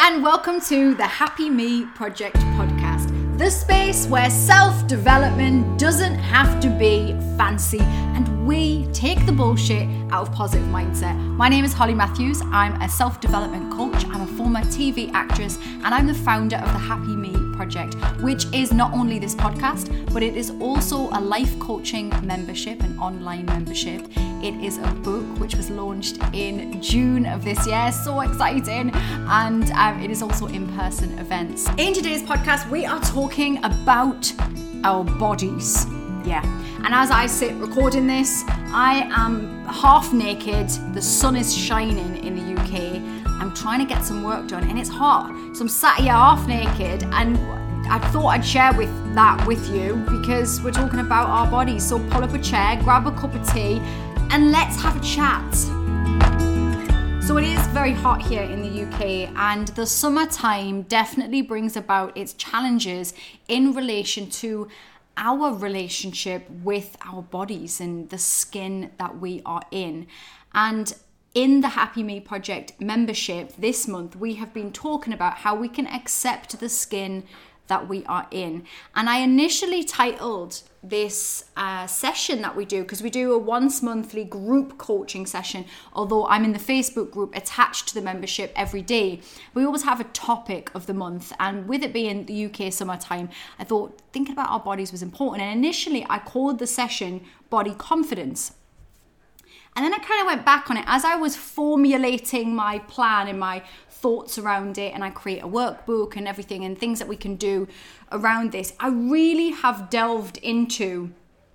and welcome to the Happy Me Project podcast, the space where self-development doesn't have to be fancy and we take the bullshit out of positive mindset. My name is Holly Matthews. I'm a self-development coach. I'm a former TV actress and I'm the founder of the Happy Me Project, which is not only this podcast, but it is also a life coaching membership, an online membership. It is a book which was launched in June of this year. So exciting. And it is also in-person events. In today's podcast, we are talking about our bodies. Yeah. And as I sit recording this, I am half naked. The sun is shining in the UK. I'm trying to get some work done and it's hot. So I'm sat here half naked and I thought I'd share that with you because we're talking about our bodies. So pull up a chair, grab a cup of tea and let's have a chat. So it is very hot here in the UK and the summertime definitely brings about its challenges in relation to our relationship with our bodies and the skin that we are in. And in the Happy Me Project membership this month, we have been talking about how we can accept the skin that we are in. And I initially titled this session that we do, because we do a once monthly group coaching session, although I'm in the Facebook group attached to the membership every day. We always have a topic of the month, and with it being the UK summertime, I thought thinking about our bodies was important. And initially I called the session Body Confidence. And then I kind of went back on it as I was formulating my plan and my thoughts around it, and I create a workbook and everything and things that we can do around this. I really have delved into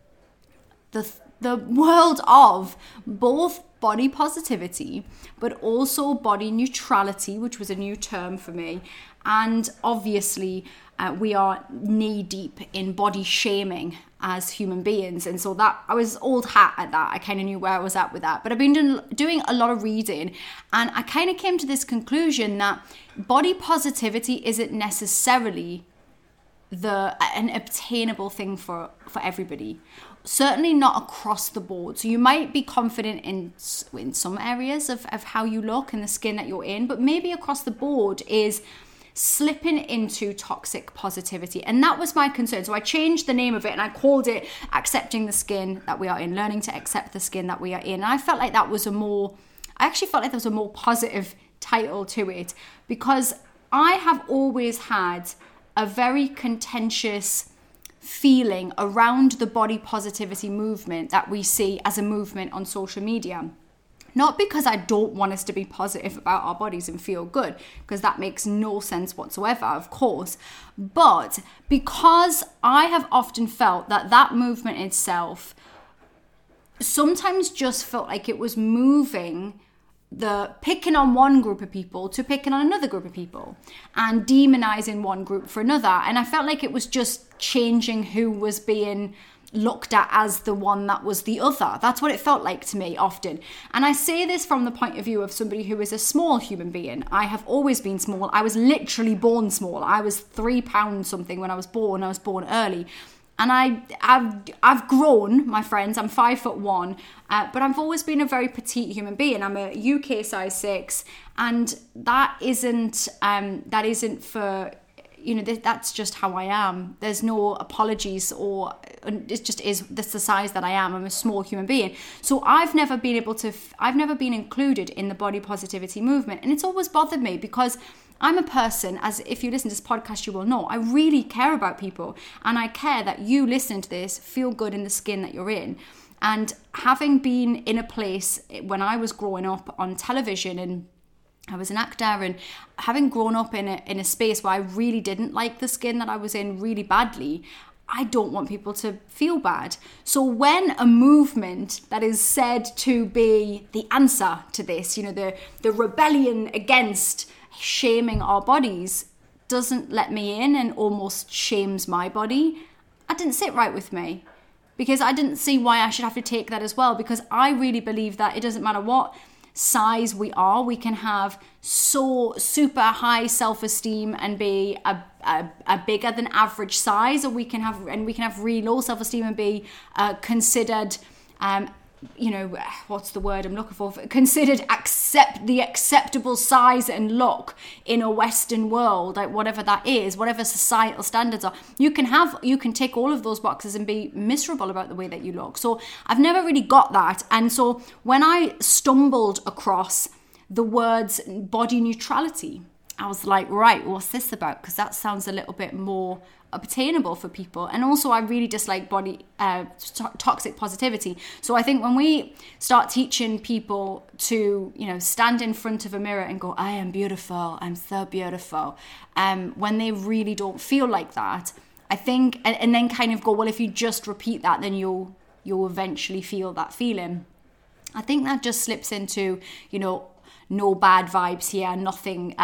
the world of both body positivity, but also body neutrality, which was a new term for me. And obviously, we are knee deep in body shaming as human beings. And so that I was old hat at that. I kind of knew where I was at with that. But I've been doing a lot of reading and I kind of came to this conclusion that body positivity isn't necessarily an obtainable thing for everybody. Certainly not across the board. So you might be confident in some areas of how you look and the skin that you're in, but maybe across the board is slipping into toxic positivity. And that was my concern. So I changed the name of it and I called it Accepting the Skin That We Are In, Learning to Accept the Skin That We Are In. And I felt like there was a more positive title to it, because I have always had a very contentious feeling around the body positivity movement that we see as a movement on social media. Not because I don't want us to be positive about our bodies and feel good, because that makes no sense whatsoever, of course, but because I have often felt that movement itself sometimes just felt like it was moving picking on one group of people to picking on another group of people and demonizing one group for another. And I felt like it was just changing who was being looked at as the one that was the other. That's what it felt like to me often. And I say this from the point of view of somebody who is a small human being. I have always been small. I was literally born small. I was 3 pounds something when I was born. I was born early. And I've grown, my friends. I'm 5'1", but I've always been a very petite human being. I'm a UK size 6, and that isn't for, that's just how I am. There's no apologies, or it just is. That's the size that I am. I'm a small human being. So I've never been included in the body positivity movement, and it's always bothered me because I'm a person, as if you listen to this podcast, you will know, I really care about people, and I care that you listening to this feel good in the skin that you're in. And having been in a place when I was growing up on television, and I was an actor, and having grown up in a space where I really didn't like the skin that I was in really badly, I don't want people to feel bad. So when a movement that is said to be the answer to this, the rebellion against shaming our bodies doesn't let me in and almost shames my body, that didn't sit right with me, because I didn't see why I should have to take that as well, because I really believe that it doesn't matter what size we are, we can have so super high self-esteem and be a bigger than average size, or we can have really low self-esteem and be considered what's the word I'm looking for? Considered the acceptable size and look in a Western world, like whatever that is, whatever societal standards are, you can tick all of those boxes and be miserable about the way that you look. So I've never really got that. And so when I stumbled across the words body neutrality, I was like, right, what's this about? Because that sounds a little bit more obtainable for people. And also I really dislike toxic positivity. So I think when we start teaching people to, stand in front of a mirror and go, I am beautiful, I'm so beautiful, when they really don't feel like that, I think, and then kind of go, well, if you just repeat that, then you'll eventually feel that feeling. I think that just slips into, no bad vibes here, nothing,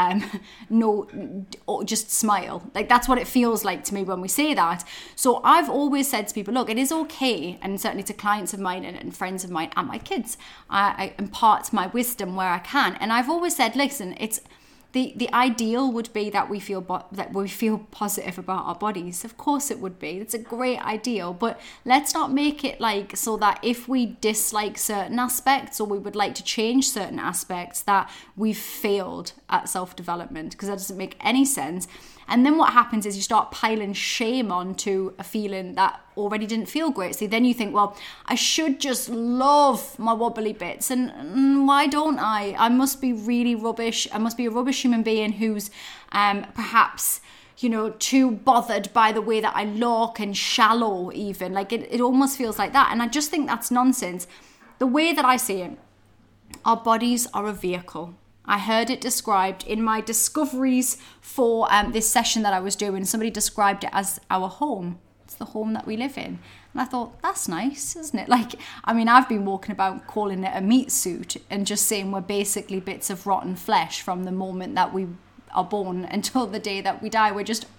just smile. Like that's what it feels like to me when we say that. So I've always said to people, look, it is okay, and certainly to clients of mine and friends of mine and my kids, I impart my wisdom where I can. And I've always said, listen, it's the ideal would be that we feel positive about our bodies. Of course it would be. It's a great ideal, but let's not make it like so that if we dislike certain aspects or we would like to change certain aspects, that we've failed at self-development, because that doesn't make any sense. And then what happens is you start piling shame onto a feeling that already didn't feel great. So then you think, well, I should just love my wobbly bits. And why don't I? I must be really rubbish. I must be a rubbish human being who's perhaps, too bothered by the way that I look, and shallow even. Like it almost feels like that. And I just think that's nonsense. The way that I see it, our bodies are a vehicle. I heard it described in my discoveries for this session that I was doing. Somebody described it as our home. It's the home that we live in. And I thought, that's nice, isn't it? I've been walking about calling it a meat suit and just saying we're basically bits of rotten flesh from the moment that we are born until the day that we die. We're just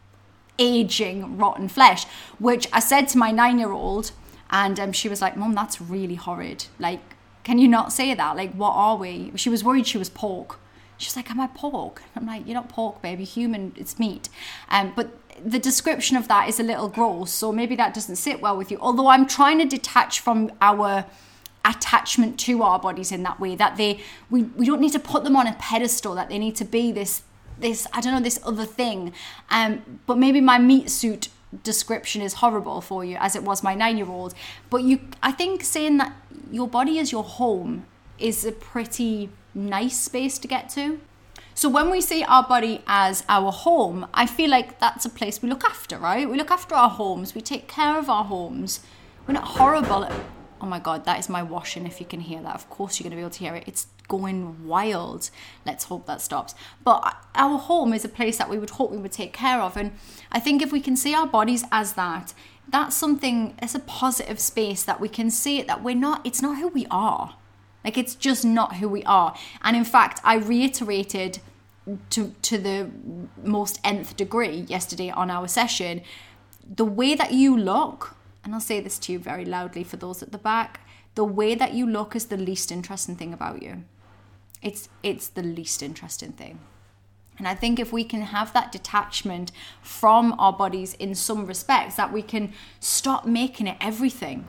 aging rotten flesh, which I said to my 9-year-old, and she was like, Mum, that's really horrid. Can you not say that? What are we? She was worried she was pork. She's like, am I pork? I'm like, you're not pork, baby. Human, it's meat. But the description of that is a little gross, so maybe that doesn't sit well with you. Although I'm trying to detach from our attachment to our bodies in that way, that we don't need to put them on a pedestal, that they need to be this I don't know, this other thing. But maybe my meat suit description is horrible for you, as it was my 9-year-old. But I think saying that your body is your home is a pretty nice space to get to. So when we see our body as our home, I feel like that's a place we look after, right? We look after our homes, we take care of our homes. We're not horrible at... Oh my God, that is my washing, if you can hear that. Of course you're going to be able to hear it. It's going wild. Let's hope that stops. But our home is a place that we would hope we would take care of. And I think if we can see our bodies as that, that's something, it's a positive space that we can see it, that it's not who we are. It's just not who we are. And in fact, I reiterated to the most nth degree yesterday on our session, the way that you look, and I'll say this to you very loudly for those at the back, the way that you look is the least interesting thing about you. It's the least interesting thing. And I think if we can have that detachment from our bodies in some respects, that we can stop making it everything.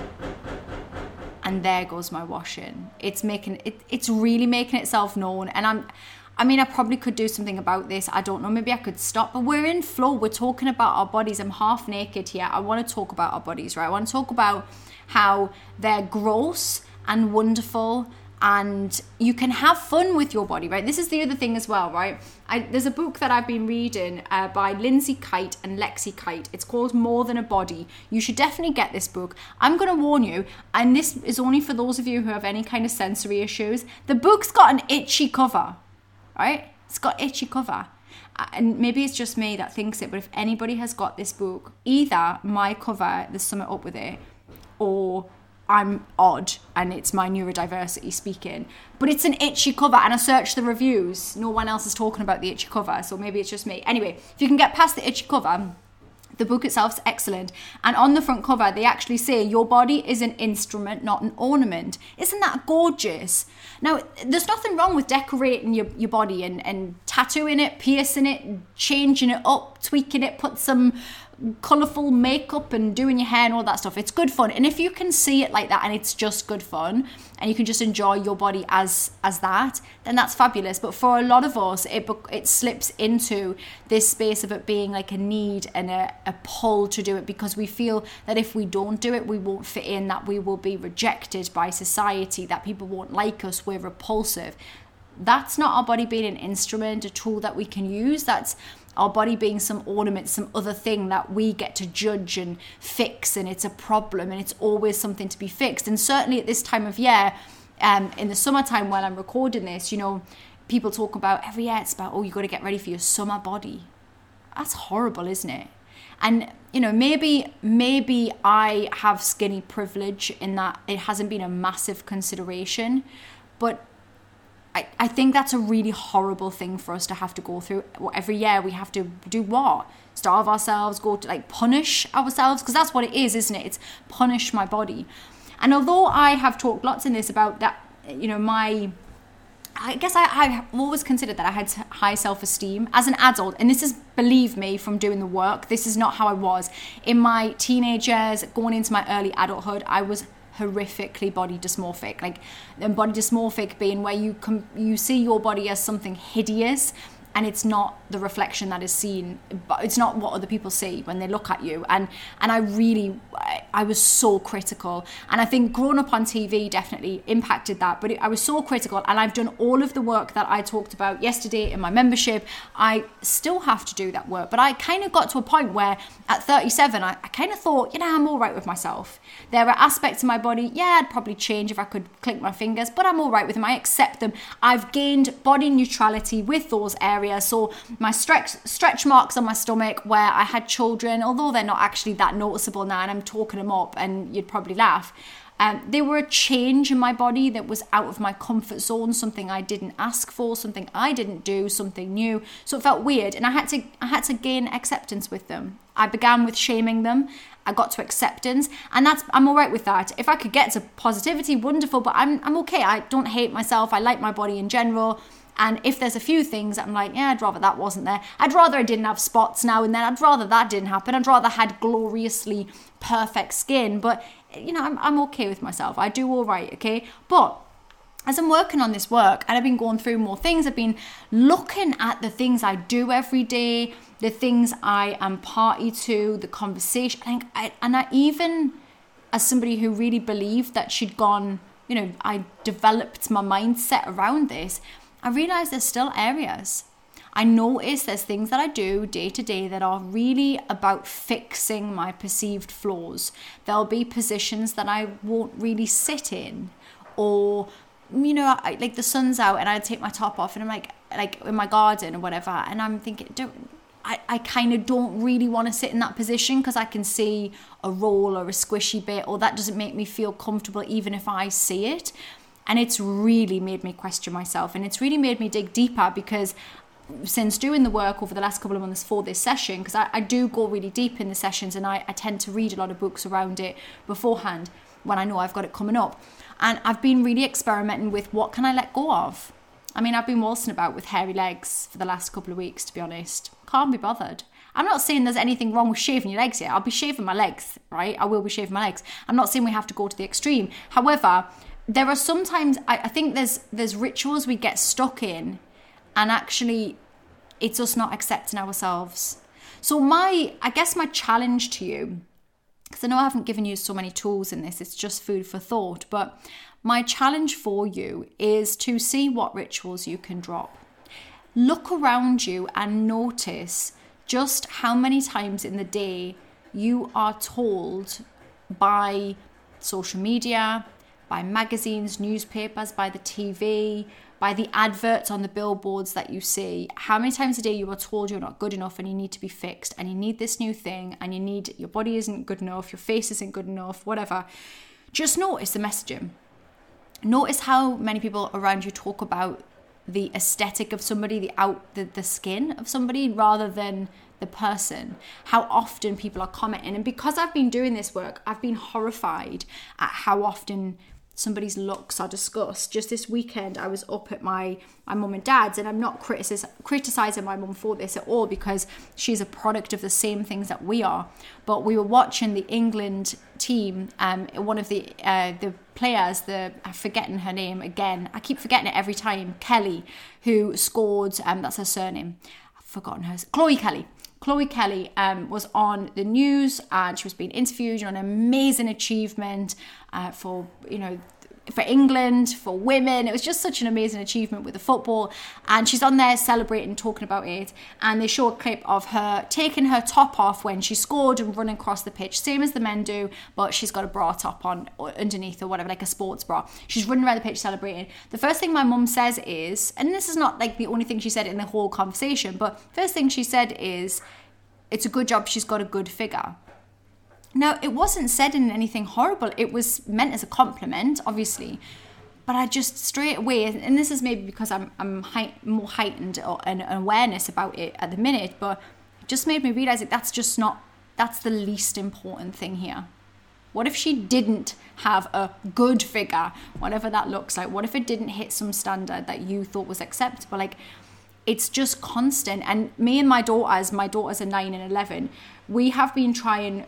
And there goes my washing. It's really making itself known. And I probably could do something about this. I don't know, maybe I could stop. But we're in flow. We're talking about our bodies. I'm half naked here. I want to talk about our bodies, right? I want to talk about how they're gross and wonderful, and you can have fun with your body, right? This is the other thing as well, right? There's a book that I've been reading by Lindsay Kite and Lexi Kite. It's called More Than a Body. You should definitely get this book. I'm going to warn you, and this is only for those of you who have any kind of sensory issues. The book's got an itchy cover, right? It's got itchy cover. And maybe it's just me that thinks it, but if anybody has got this book, either my cover, there's something up with it, or I'm odd and it's my neurodiversity speaking. But it's an itchy cover, and I searched the reviews. No one else is talking about the itchy cover, so maybe it's just me. Anyway, if you can get past the itchy cover, the book itself is excellent. And on the front cover, they actually say, your body is an instrument, not an ornament. Isn't that gorgeous? Now, there's nothing wrong with decorating your body and tattooing it, piercing it, changing it up, tweaking it, put some colourful makeup and doing your hair and all that stuff. It's good fun. And if you can see it like that and it's just good fun and you can just enjoy your body as that, then that's fabulous. But for a lot of us, it slips into this space of it being like a need and a pull to do it, because we feel that if we don't do it, we won't fit in, that we will be rejected by society, that people won't like us, we're repulsive. That's not our body being an instrument, a tool that we can use. That's our body being some ornament, some other thing that we get to judge and fix, and it's a problem and it's always something to be fixed. And certainly at this time of year, in the summertime while I'm recording this, you know, people talk about every year, it's about, oh, you got to get ready for your summer body. That's horrible, isn't it? And, you know, maybe I have skinny privilege in that it hasn't been a massive consideration, but I think that's a really horrible thing for us to have to go through. Every year we have to do what? Starve ourselves, go to like punish ourselves, because that's what it is, isn't it? It's punish my body. And although I have talked lots in this about that, you know, I guess I've always considered that I had high self-esteem as an adult. And this is, believe me, from doing the work, this is not how I was. In my teenage years, going into my early adulthood, I was horrifically body dysmorphic. Like, and body dysmorphic being where you see your body as something hideous, and it's not the reflection that is seen, but it's not what other people see when they look at you. And I was so critical. And I think growing up on TV definitely impacted that. But I was so critical, and I've done all of the work that I talked about yesterday in my membership. I still have to do that work. But I kind of got to a point where at 37, I kind of thought, you know, I'm all right with myself. There are aspects of my body, yeah, I'd probably change if I could click my fingers, but I'm all right with them. I accept them. I've gained body neutrality with those areas. So my stretch marks on my stomach where I had children, although they're not actually that noticeable now, and I'm talking them up and you'd probably laugh. They were a change in my body that was out of my comfort zone, something I didn't ask for, something I didn't do, something new. So it felt weird, and I had to gain acceptance with them. I began with shaming them. I got to acceptance, and I'm all right with that. If I could get to positivity, wonderful, but I'm okay. I don't hate myself. I like my body in general. And if there's a few things I'm like, yeah, I'd rather that wasn't there. I'd rather I didn't have spots now and then. I'd rather that didn't happen. I'd rather I had gloriously perfect skin. But, you know, I'm okay with myself. I do all right, okay? But as I'm working on this work and I've been going through more things, I've been looking at the things I do every day, the things I am party to, the conversation. And I even, as somebody who really believed that she'd gone, you know, I developed my mindset around this, I realize there's still areas. I notice there's things that I do day to day that are really about fixing my perceived flaws. There'll be positions that I won't really sit in, or, you know, like the sun's out and I take my top off and I'm like in my garden or whatever, and I'm thinking, I kind of don't really want to sit in that position because I can see a roll or a squishy bit, or that doesn't make me feel comfortable even if I see it. And it's really made me question myself, and it's really made me dig deeper, because since doing the work over the last couple of months for this session, because I do go really deep in the sessions, and I tend to read a lot of books around it beforehand when I know I've got it coming up. And I've been really experimenting with what can I let go of. I mean, I've been waltzing about with hairy legs for the last couple of weeks, to be honest. Can't be bothered. I'm not saying there's anything wrong with shaving your legs yet. I'll be shaving my legs, right? I will be shaving my legs. I'm not saying we have to go to the extreme. However, there are sometimes, I think there's rituals we get stuck in, and actually it's us not accepting ourselves. So I guess my challenge to you, because I know I haven't given you so many tools in this, it's just food for thought, but my challenge for you is to see what rituals you can drop. Look around you and notice just how many times in the day you are told by social media, by magazines, newspapers, by the TV, by the adverts on the billboards that you see, how many times a day you are told you're not good enough and you need to be fixed and you need this new thing and your body isn't good enough, your face isn't good enough, whatever. Just notice the messaging. Notice how many people around you talk about the aesthetic of somebody, the skin of somebody, rather than the person. How often people are commenting. And because I've been doing this work, I've been horrified at how often somebody's looks are discussed. Just this weekend, I was up at my mum and dad's, and I'm not criticizing my mum for this at all, because she's a product of the same things that we are. But we were watching the England team, one of the players, I'm forgetting her name again. I keep forgetting it every time. Kelly, who scored, that's her surname. I've forgotten hers. Chloe Kelly. Chloe Kelly was on the news, and she was being interviewed on an amazing achievement for England, for women. It was just such an amazing achievement with the football, and she's on there celebrating, talking about it, and they show a clip of her taking her top off when she scored and running across the pitch, same as the men do, but she's got a bra top on underneath or whatever, like a sports bra. She's running around the pitch celebrating. The first thing my mum says is, and this is not like the only thing she said in the whole conversation, but first thing she said is, it's a good job she's got a good figure. Now, it wasn't said in anything horrible. It was meant as a compliment, obviously. But I just straight away, and this is maybe because I'm more heightened an awareness about it at the minute, but it just made me realize that that's the least important thing here. What if she didn't have a good figure, whatever that looks like? What if it didn't hit some standard that you thought was acceptable? Like, it's just constant. And me and my daughters are 9 and 11, we have been trying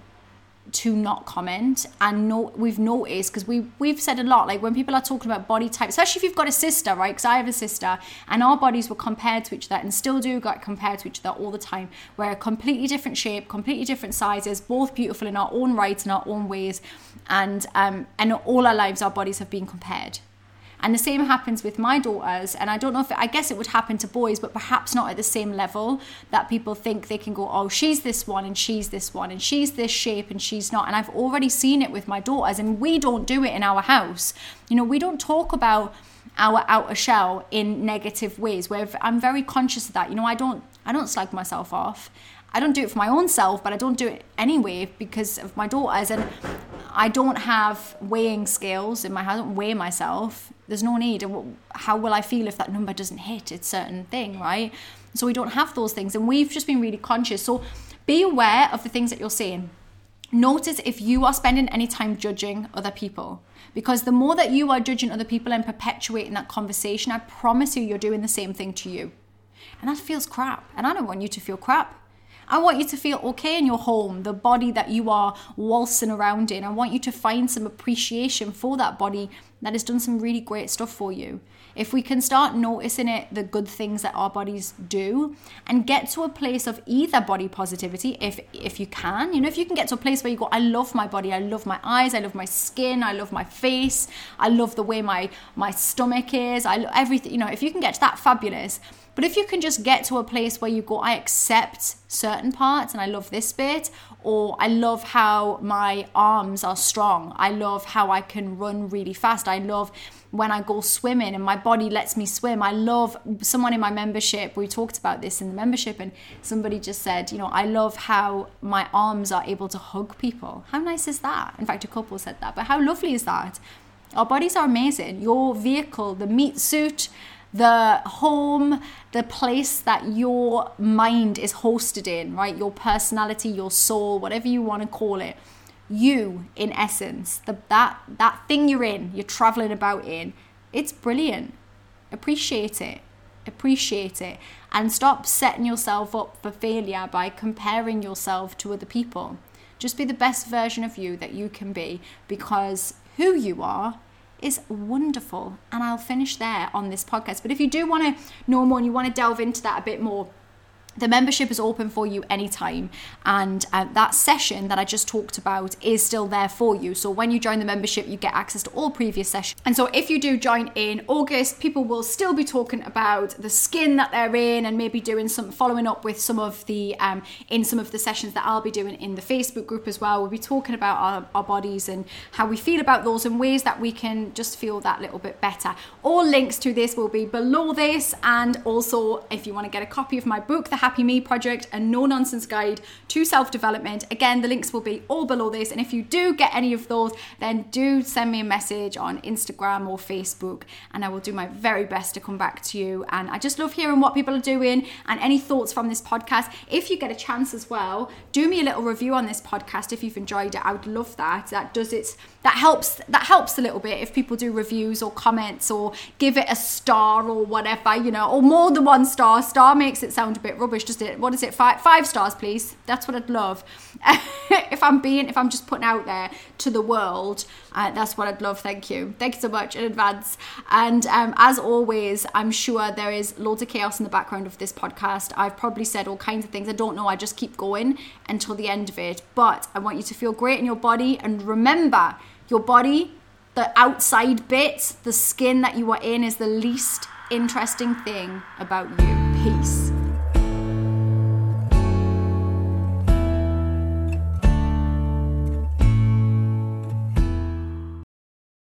to not comment, and we've noticed, because we've said a lot, like when people are talking about body type, especially if you've got a sister, right? Because I have a sister, and our bodies were compared to each other, and still do get compared to each other all the time. We're a completely different shape, completely different sizes, both beautiful in our own rights, in our own ways, and all our lives our bodies have been compared. And the same happens with my daughters. And I don't know I guess it would happen to boys, but perhaps not at the same level, that people think they can go, oh, she's this one and she's this one and she's this shape and she's not. And I've already seen it with my daughters, and we don't do it in our house. We don't talk about our outer shell in negative ways, where I'm very conscious of that. I don't slag myself off. I don't do it for my own self, but I don't do it anyway because of my daughters. And I don't have weighing scales in my house. I don't weigh myself. There's no need. How will I feel if that number doesn't hit a certain thing, right? So we don't have those things, and we've just been really conscious. So be aware of the things that you're saying. Notice if you are spending any time judging other people, because the more that you are judging other people and perpetuating that conversation, I promise you're doing the same thing to you. And that feels crap. And I don't want you to feel crap. I want you to feel okay in your home, the body that you are waltzing around in. I want you to find some appreciation for that body that has done some really great stuff for you. If we can start noticing the good things that our bodies do, and get to a place of either body positivity, if you can, if you can get to a place where you go, I love my body, I love my eyes, I love my skin, I love my face, I love the way my stomach is, I love everything, if you can get to that, fabulous. But if you can just get to a place where you go, I accept certain parts and I love this bit, or I love how my arms are strong, I love how I can run really fast, I love when I go swimming and my body lets me swim. I love someone in my membership, we talked about this in the membership, and somebody just said, I love how my arms are able to hug people. How nice is that? In fact, a couple said that, but how lovely is that? Our bodies are amazing. Your vehicle, the meat suit, the home, the place that your mind is hosted in, right? Your personality, your soul, whatever you want to call it. You, in essence, that thing you're traveling about in, it's brilliant. Appreciate it. And stop setting yourself up for failure by comparing yourself to other people. Just be the best version of you that you can be, because who you are is wonderful. And I'll finish there on this podcast. But if you do want to know more and you want to delve into that a bit more, the membership is open for you anytime, and that session that I just talked about is still there for you. So when you join the membership, you get access to all previous sessions. And so if you do join in August, people will still be talking about the skin that they're in, and maybe doing following up with some of the in some of the sessions that I'll be doing in the Facebook group as well. We'll be talking about our bodies and how we feel about those, and ways that we can just feel that little bit better. All links to this will be below this, and also if you want to get a copy of my book, The Happy Me Project, a no-nonsense guide to self-development. Again, the links will be all below this. And if you do get any of those, then do send me a message on Instagram or Facebook, and I will do my very best to come back to you. And I just love hearing what people are doing and any thoughts from this podcast. If you get a chance as well, do me a little review on this podcast if you've enjoyed it. I would love that. That helps a little bit if people do reviews or comments or give it a star or whatever, or more than one star. Star makes it sound a bit rubbish, doesn't it? What is it? Five stars, please. That's what I'd love. If I'm just putting out there to the world, that's what I'd love. Thank you so much in advance. And as always, I'm sure there is loads of chaos in the background of this podcast. I've probably said all kinds of things. I don't know. I just keep going until the end of it. But I want you to feel great in your body, and remember, your body, the outside bit, the skin that you are in, is the least interesting thing about you. Peace.